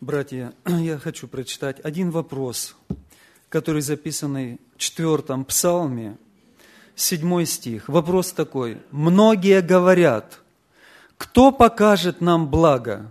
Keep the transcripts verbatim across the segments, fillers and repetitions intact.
Братья, я хочу прочитать один вопрос, который записан в четвертом псалме, седьмой стих. Вопрос такой. «Многие говорят, кто покажет нам благо?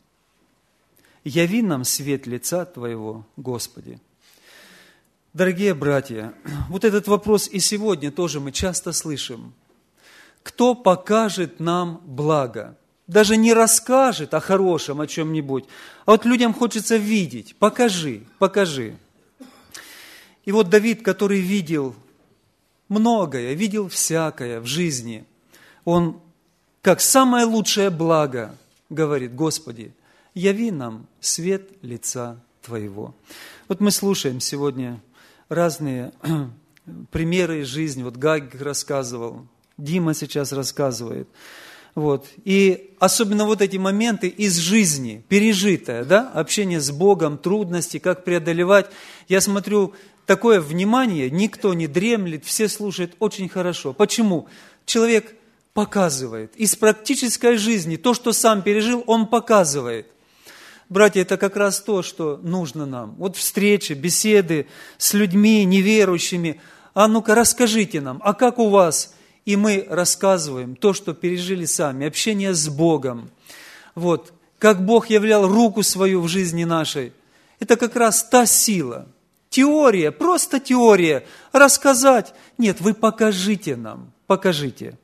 Яви нам свет лица Твоего, Господи». Дорогие братья, вот этот вопрос и сегодня тоже мы часто слышим. Кто покажет нам благо? Даже не расскажет о хорошем, о чем-нибудь, а вот людям хочется видеть. Покажи, покажи. И вот Давид, который видел многое, видел всякое в жизни, он, как самое лучшее благо, говорит: Господи, яви нам свет лица Твоего. Вот мы слушаем сегодня разные примеры из жизни. Вот Гагик рассказывал, Дима сейчас рассказывает. Вот. И особенно вот эти моменты из жизни, пережитое, да, общение с Богом, трудности, как преодолевать. Я смотрю, такое внимание, никто не дремлет, все слушают очень хорошо. Почему? Человек показывает. Из практической жизни, то, что сам пережил, он показывает. Братья, это как раз то, что нужно нам. Вот встречи, беседы с людьми неверующими. А ну-ка, расскажите нам, а как у вас? И мы рассказываем то, что пережили сами, общение с Богом. Вот, как Бог являл руку свою в жизни нашей. Это как раз та сила. Теория, просто теория. Рассказать. Нет, вы покажите нам, покажите.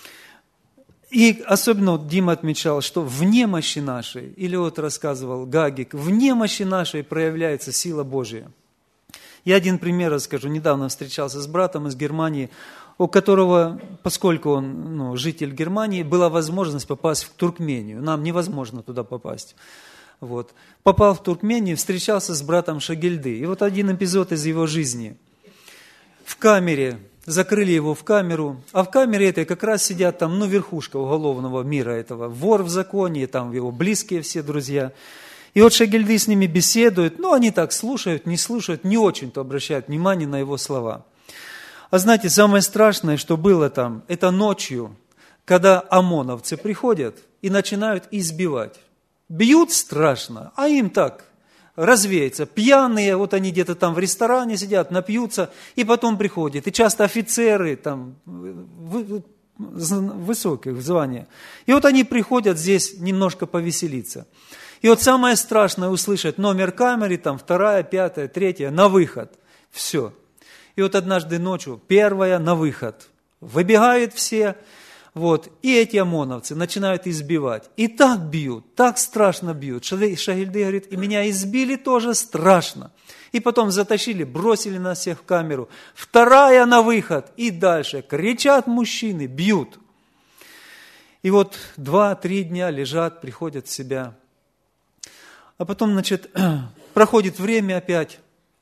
И особенно вот Дима отмечал, что в немощи нашей, или вот рассказывал Гагик, в немощи нашей проявляется сила Божия. Я один пример расскажу. Недавно встречался с братом из Германии, у которого, поскольку он ну, житель Германии, была возможность попасть в Туркмению. Нам невозможно туда попасть. Вот. Попал в Туркмению, встречался с братом Шагильды. И вот один эпизод из его жизни. В камере, закрыли его в камеру, а в камере этой как раз сидят там, ну, верхушка уголовного мира этого, вор в законе, там его близкие все друзья. И вот Шагильды с ними беседует, ну, они так слушают, не слушают, не очень-то обращают внимание на его слова. А знаете, самое страшное, что было там, это ночью, когда ОМОНовцы приходят и начинают избивать. Бьют страшно, а им так развеется. Пьяные, вот они где-то там в ресторане сидят, напьются, и потом приходят. И часто офицеры там высоких в звании. И вот они приходят здесь немножко повеселиться. И вот самое страшное услышать номер камеры, там вторая, пятая, третья, на выход. Все. И вот однажды ночью, первая на выход. Выбегают все, вот, и эти ОМОНовцы начинают избивать. И так бьют, так страшно бьют. Шагильды говорит, и меня избили тоже страшно. И потом затащили, бросили нас всех в камеру. Вторая на выход, и дальше. Кричат мужчины, бьют. И вот два-три дня лежат, приходят в себя. А потом, значит, проходит время опять.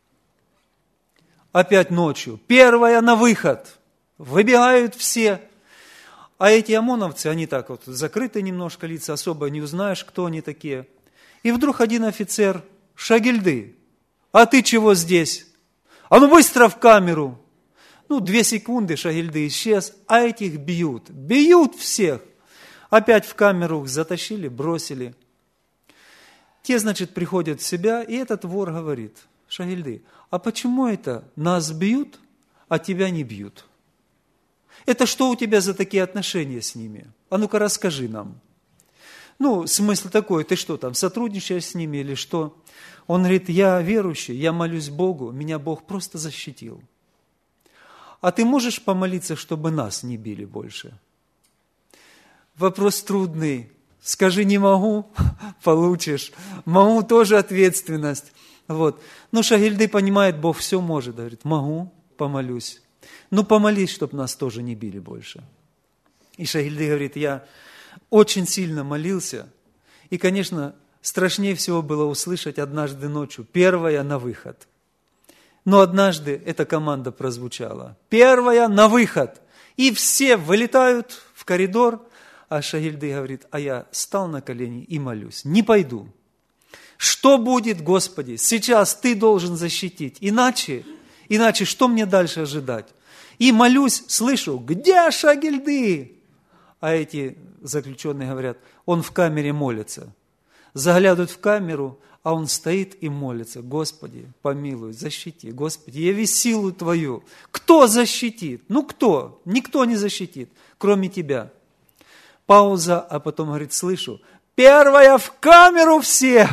Опять ночью. Первая на выход. Выбегают все. А эти ОМОНовцы, они так вот закрыты немножко лица, особо не узнаешь, кто они такие. И вдруг один офицер: Шагильды, а ты чего здесь? А ну быстро в камеру. Ну, две секунды Шагильды исчез, а этих бьют. Бьют всех. Опять в камеру их затащили, бросили. Те, значит, приходят в себя, и этот вор говорит: Шагильды, а почему это нас бьют, а тебя не бьют? Это что у тебя за такие отношения с ними? А ну-ка расскажи нам. Ну, смысл такой, ты что там, сотрудничаешь с ними или что? Он говорит: я верующий, я молюсь Богу, меня Бог просто защитил. А ты можешь помолиться, чтобы нас не били больше? Вопрос трудный. Скажи: не могу, получишь. Могу, тоже ответственность. Вот. Ну, Шагильды понимает, Бог все может. Говорит: могу, помолюсь. Ну, помолись, чтобы нас тоже не били больше. И Шагильды говорит: я очень сильно молился. И, конечно, страшнее всего было услышать однажды ночью: первая на выход. Но однажды эта команда прозвучала: первая на выход. И все вылетают в коридор. А Шагильды говорит: а я стал на колени и молюсь. Не пойду. Что будет, Господи? Сейчас Ты должен защитить. Иначе, иначе что мне дальше ожидать? И молюсь, слышу: где Шагильды? А эти заключенные говорят: он в камере молится. заглядывают в камеру, а он стоит и молится: Господи, помилуй, защити, Господи, яви силу Твою. Кто защитит? Ну кто? Никто не защитит, кроме Тебя. Пауза, а потом говорит: слышу, первая в камеру все,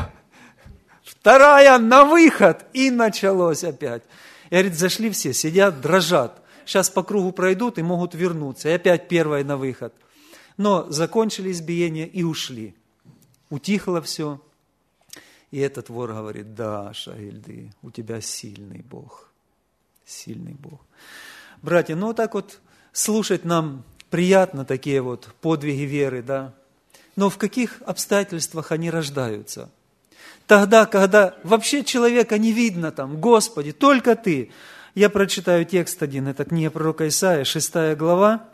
вторая на выход. И началось опять. И говорит, зашли все, сидят, дрожат. Сейчас по кругу пройдут и могут вернуться. И опять первая на выход. Но закончили избиение и ушли. Утихло все. И этот вор говорит: да, Шагильды, у тебя сильный Бог. Сильный Бог. Братья, ну вот так вот слушать нам приятно, такие вот подвиги веры, да. Но в каких обстоятельствах они рождаются? Тогда, когда вообще человека не видно там: Господи, только Ты. Я прочитаю текст один, это книга пророка Исаия, шестая глава,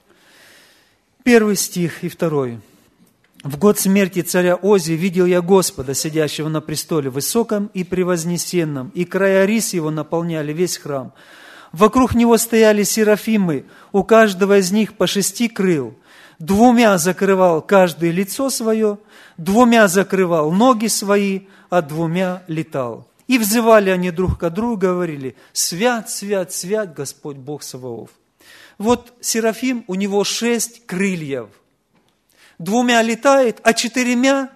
первый стих и второй. «В год смерти царя Ози видел я Господа, сидящего на престоле высоком и превознесенном, и края рис его наполняли весь храм. Вокруг него стояли серафимы, у каждого из них по шести крыл. Двумя закрывал каждое лицо свое, двумя закрывал ноги свои, а двумя летал. И взывали они друг к другу, говорили: свят, свят, свят Господь Бог Саваоф». Вот серафим, у него шесть крыльев. Двумя летает, а четырьмя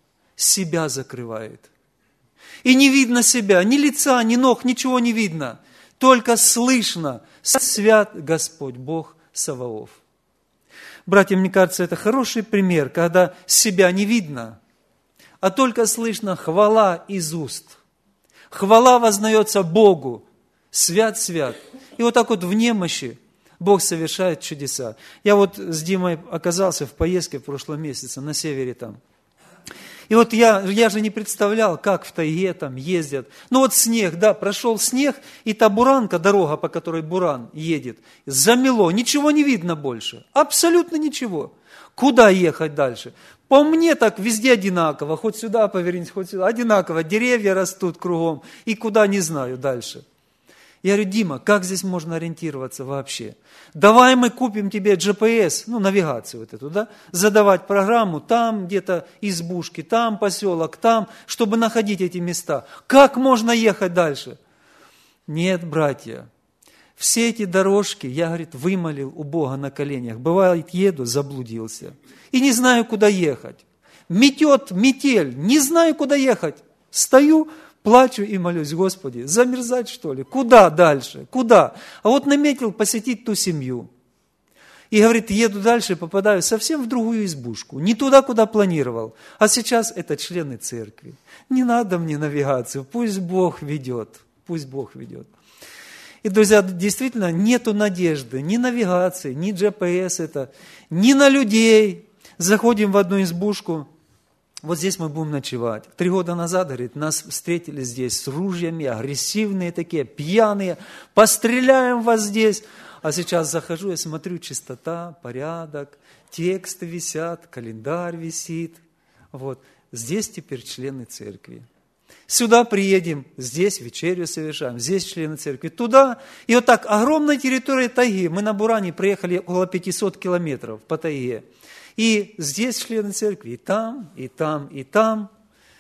себя закрывает. И не видно себя, ни лица, ни ног, ничего не видно. Только слышно: свят Господь Бог Саваоф. Братья, мне кажется, это хороший пример, когда себя не видно, а только слышно хвала из уст. Хвала вознается Богу. Свят, свят. И вот так вот в немощи Бог совершает чудеса. Я вот с Димой оказался в поездке в прошлом месяце на севере там. И вот я, я же не представлял, как в тайге там ездят. Ну вот снег, да, прошел снег, и та буранка, дорога, по которой буран едет, замело, ничего не видно больше. Абсолютно ничего. Куда ехать дальше? По мне так везде одинаково, хоть сюда повернись, хоть сюда, одинаково, деревья растут кругом, и куда не знаю дальше. Я говорю: Дима, как здесь можно ориентироваться вообще? Давай мы купим тебе джи пи эс, ну, навигацию вот эту, да, задавать программу, там где-то избушки, там поселок, там, чтобы находить эти места. Как можно ехать дальше? Нет, братья, все эти дорожки я, говорит, вымолил у Бога на коленях. Бывает, еду, заблудился. И не знаю, куда ехать. Метет метель, не знаю, куда ехать. Стою, плачу и молюсь: Господи, замерзать что ли? Куда дальше? Куда? А вот наметил посетить ту семью. И говорит, еду дальше, попадаю совсем в другую избушку. Не туда, куда планировал. А сейчас это члены церкви. Не надо мне навигацию, пусть Бог ведет. Пусть Бог ведет. И, друзья, действительно, нету надежды, ни навигации, ни джи пи эс это, ни на людей. Заходим в одну избушку, вот здесь мы будем ночевать. Три года назад, говорит, нас встретили здесь с ружьями, агрессивные такие, пьяные, постреляем вас здесь. А сейчас захожу, я смотрю, чистота, порядок, тексты висят, календарь висит. Вот, здесь теперь члены церкви. Сюда приедем, здесь вечерю совершаем, здесь члены церкви, туда. И вот так, огромная территория тайги. Мы на Буране проехали около пятьсот километров по тайге. И здесь члены церкви, и там, и там, и там.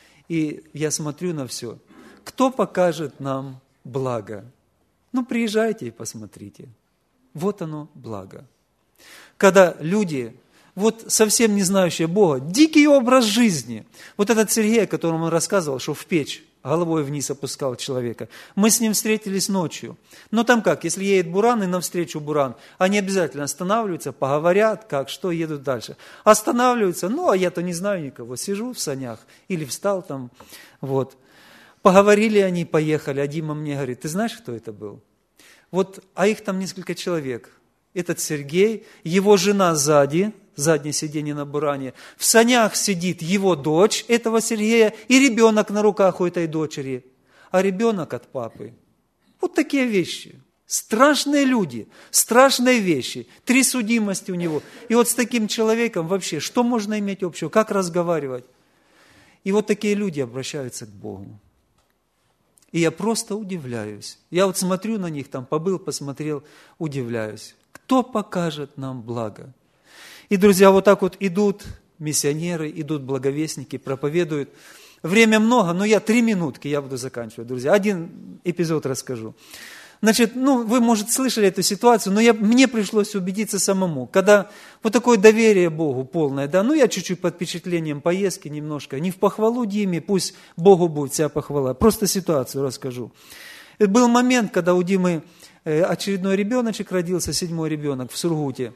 И я смотрю на все. Кто покажет нам благо? Ну, приезжайте и посмотрите. Вот оно, благо. Когда люди, вот совсем не знающие Бога, дикий образ жизни. Вот этот Сергей, о котором он рассказывал, что в печь головой вниз опускал человека. Мы с ним встретились ночью. Но там как, если едет буран и навстречу буран, они обязательно останавливаются, поговорят, как, что, едут дальше. Останавливаются, ну, а я-то не знаю никого, сижу в санях или встал там, вот. Поговорили они, поехали, а Дима мне говорит, ты знаешь, кто это был? Вот, а их там несколько человек. Этот Сергей, его жена сзади, заднее сиденье на буране, в санях сидит его дочь, этого Сергея, и ребенок на руках у этой дочери, а ребенок от папы. Вот такие вещи. Страшные люди, страшные вещи, три судимости у него. И вот с таким человеком вообще, что можно иметь общего, как разговаривать? И вот такие люди обращаются к Богу. И я просто удивляюсь. Я вот смотрю на них, там побыл, посмотрел, удивляюсь. Кто покажет нам благо? И, друзья, вот так вот идут миссионеры, идут благовестники, проповедуют. Время много, но я три минутки, я буду заканчивать, друзья. Один эпизод расскажу. Значит, ну, вы, может, слышали эту ситуацию, но я, мне пришлось убедиться самому. Когда вот такое доверие Богу полное, да, ну, я чуть-чуть под впечатлением поездки немножко, не в похвалу Диме, пусть Богу будет вся похвала, просто ситуацию расскажу. Это был момент, когда у Димы очередной ребеночек родился, седьмой ребенок в Сургуте.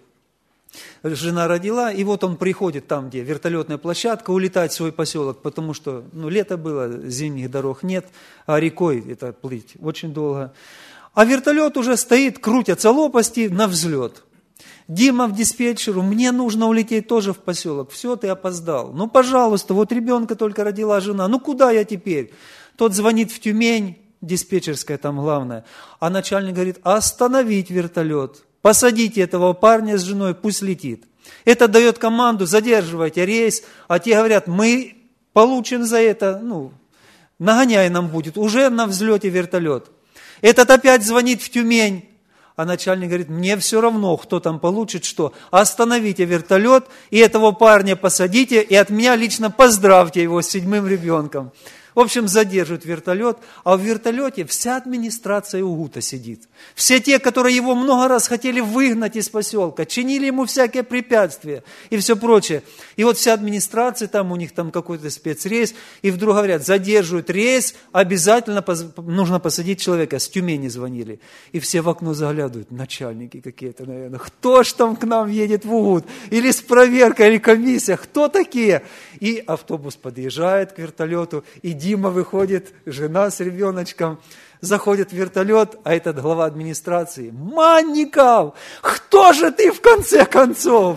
Жена родила, и вот он приходит там, где вертолетная площадка, улетать в свой поселок, потому что, ну, лето было, зимних дорог нет, а рекой это плыть очень долго. А вертолет уже стоит, крутятся лопасти на взлет. Дима в диспетчеру, мне нужно улететь тоже в поселок. Все, ты опоздал. Ну, пожалуйста, вот ребенка только родила жена. Ну, куда я теперь? Тот звонит в Тюмень, диспетчерская там главная. А начальник говорит, остановить вертолет. Посадите этого парня с женой, пусть летит. Это дает команду, задерживайте рейс. А те говорят, мы получим за это, ну, нагоняй нам будет. Уже на взлете вертолет. Этот опять звонит в Тюмень, а начальник говорит, мне все равно, кто там получит что. Остановите вертолет, и этого парня посадите, и от меня лично поздравьте его с седьмым ребенком. В общем, задерживают вертолет, а в вертолете вся администрация УГУТа сидит. Все те, которые его много раз хотели выгнать из поселка, чинили ему всякие препятствия и все прочее. И вот вся администрация, там у них там какой-то спецрейс, и вдруг говорят, задерживают рейс, обязательно нужно посадить человека. С Тюмени звонили. И все в окно заглядывают, начальники какие-то, наверное. Кто ж там к нам едет в УГУТ? Или с проверкой, или комиссия? Кто такие? И автобус подъезжает к вертолету, и Дима выходит, жена с ребеночком, заходит в вертолет, а этот глава администрации, Манников, кто же ты в конце концов?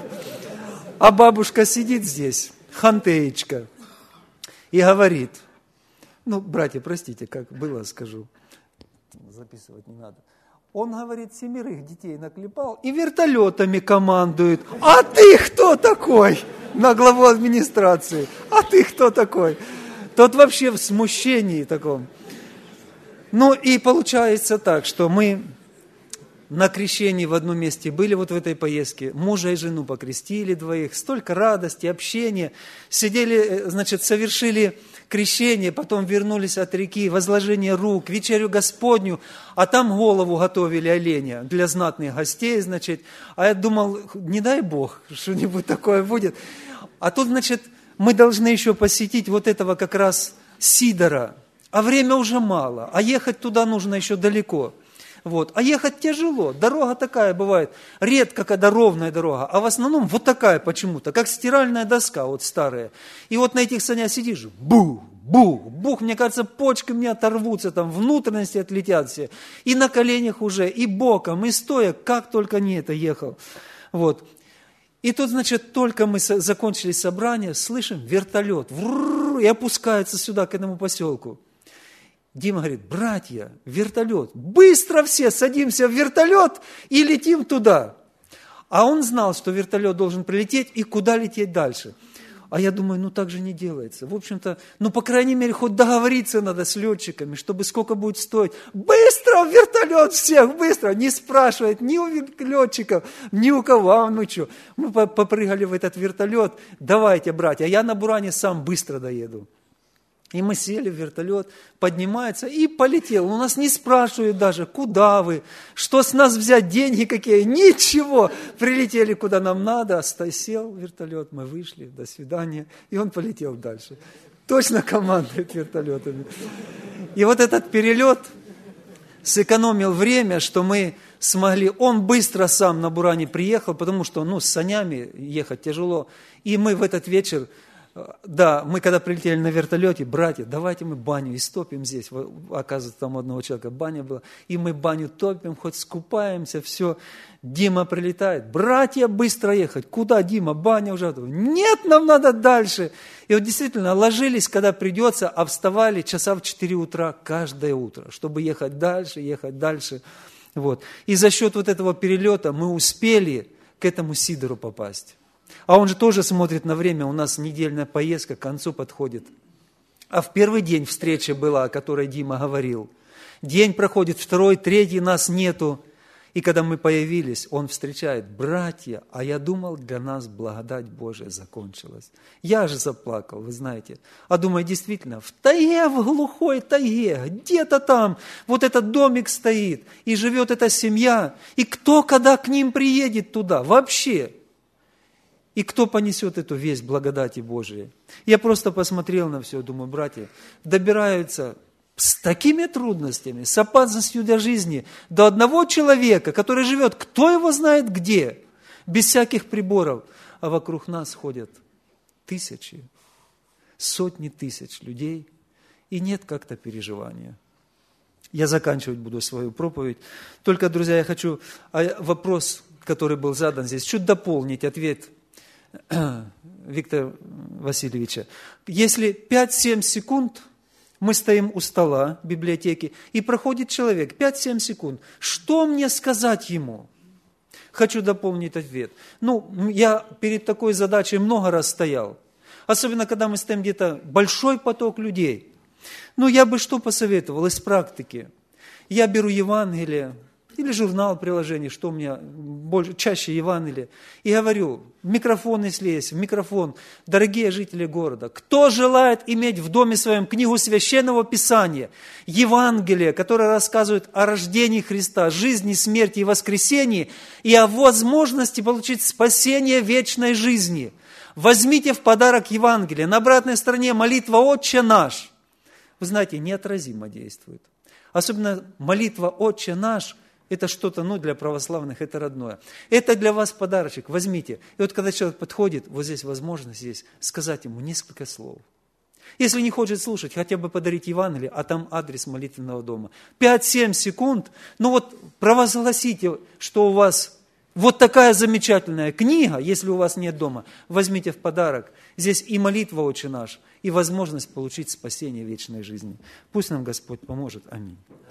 А бабушка сидит здесь, хантеечка, и говорит, ну, братья, простите, как было, скажу, записывать не надо. Он, говорит, семерых детей наклепал и вертолетами командует. А ты кто такой? На главу администрации. А ты кто такой? Тот вообще в смущении таком. Ну и получается так, что мы на крещении в одном месте были вот в этой поездке. Мужа и жену покрестили двоих. Столько радости, общения. Сидели, значит, совершили крещение, потом вернулись от реки, возложение рук, вечерю Господню, а там голову готовили оленя для знатных гостей, значит. А я думал, не дай Бог, что-нибудь такое будет. А тут, значит, мы должны еще посетить вот этого как раз Сидора. А время уже мало, а ехать туда нужно еще далеко. Вот. А ехать тяжело, дорога такая бывает, редко когда ровная дорога, а в основном вот такая почему-то, как стиральная доска вот старая. И вот на этих санях сидишь, бух, бух, бух, мне кажется, почки мне оторвутся, там внутренности отлетят все. И на коленях уже, и боком, и стоя, как только не это ехал. Вот. И тут, значит, только мы закончили собрание, слышим вертолет, и опускается сюда, к этому поселку. Дима говорит, братья, вертолет, быстро все садимся в вертолет и летим туда. А он знал, что вертолет должен прилететь и куда лететь дальше. А я думаю, ну так же не делается. В общем-то, ну по крайней мере, хоть договориться надо с летчиками, чтобы сколько будет стоить. Быстро в вертолет всех, быстро, не спрашивает ни у летчиков, ни у кого. А ну что, мы попрыгали в этот вертолет, давайте, братья, я на буране сам быстро доеду. И мы сели в вертолет, поднимается и полетел. У нас не спрашивают даже, куда вы, что с нас взять, деньги какие, ничего. Прилетели куда нам надо, сел в вертолет, мы вышли, до свидания, и он полетел дальше. Точно командует вертолетами. И вот этот перелет сэкономил время, что мы смогли, он быстро сам на буране приехал, потому что ну, с санями ехать тяжело. И мы в этот вечер, да, мы когда прилетели на вертолете, братья, давайте мы баню истопим здесь. Оказывается, там у одного человека баня была. И мы баню топим, хоть скупаемся, все. Дима прилетает. Братья, быстро ехать. Куда, Дима? Баня уже. Нет, нам надо дальше. И вот действительно ложились, когда придется, а вставали часа в четыре утра каждое утро, чтобы ехать дальше, ехать дальше. Вот. И за счет вот этого перелета мы успели к этому Сидору попасть. А он же тоже смотрит на время, у нас недельная поездка к концу подходит. А в первый день встреча была, о которой Дима говорил. День проходит, второй, третий, нас нету. И когда мы появились, он встречает: братья, а я думал, для нас благодать Божия закончилась. Я же заплакал, вы знаете. А думаю, действительно, в тайге, в глухой тайге, где-то там вот этот домик стоит, и живет эта семья. И кто когда к ним приедет туда вообще? И кто понесет эту весть благодати Божией? Я просто посмотрел на все, думаю, братья, добираются с такими трудностями, с опасностью для жизни, до одного человека, который живет, кто его знает где, без всяких приборов, а вокруг нас ходят тысячи, сотни тысяч людей, и нет как-то переживания. Я заканчивать буду свою проповедь. Только, друзья, я хочу вопрос, который был задан здесь, чуть дополнить ответ Виктора Васильевича. Если пять-семь секунд мы стоим у стола в библиотеке, и проходит человек, пять-семь секунд, что мне сказать ему? Хочу дополнить ответ. Ну, я перед такой задачей много раз стоял. Особенно, когда мы стоим где-то, большой поток людей. Ну, я бы что посоветовал из практики? Я беру Евангелие, или журнал, приложение, что у меня больше, чаще Евангелие, и говорю, микрофон, если есть, в микрофон: дорогие жители города, кто желает иметь в доме своем книгу Священного Писания, Евангелие, которое рассказывает о рождении Христа, жизни, смерти и воскресении, и о возможности получить спасение вечной жизни, возьмите в подарок Евангелие. На обратной стороне молитва «Отче наш». Вы знаете, неотразимо действует. Особенно молитва «Отче наш», это что-то, ну, для православных, это родное. Это для вас подарочек, возьмите. И вот когда человек подходит, вот здесь возможность есть сказать ему несколько слов. Если не хочет слушать, хотя бы подарить Евангелие, а там адрес молитвенного дома. пять-семь секунд, ну вот провозгласите, что у вас вот такая замечательная книга, если у вас нет дома, возьмите в подарок. Здесь и молитва «Отче наш», и возможность получить спасение вечной жизни. Пусть нам Господь поможет. Аминь.